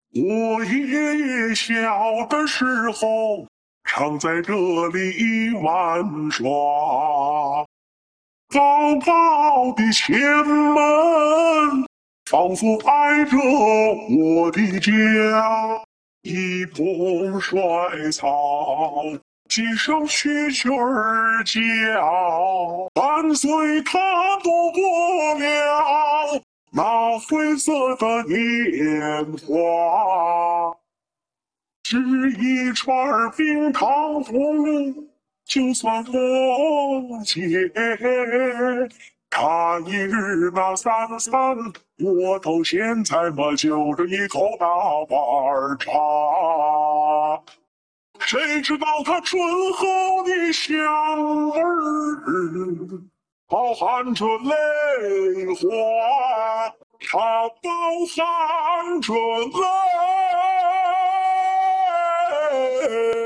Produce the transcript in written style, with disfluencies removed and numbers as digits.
我爷爷小的时候，常在这里玩耍。高高的前门，仿佛挨着我的家。一通甩草，几声蛐蛐儿叫，伴随他度过了那灰色的年华。吃一串冰糖葫就算过节。看一日那三餐，窝头咸菜嘛，就这一口大碗茶。谁知道它醇厚的香味儿，饱含着泪花，它饱含着泪。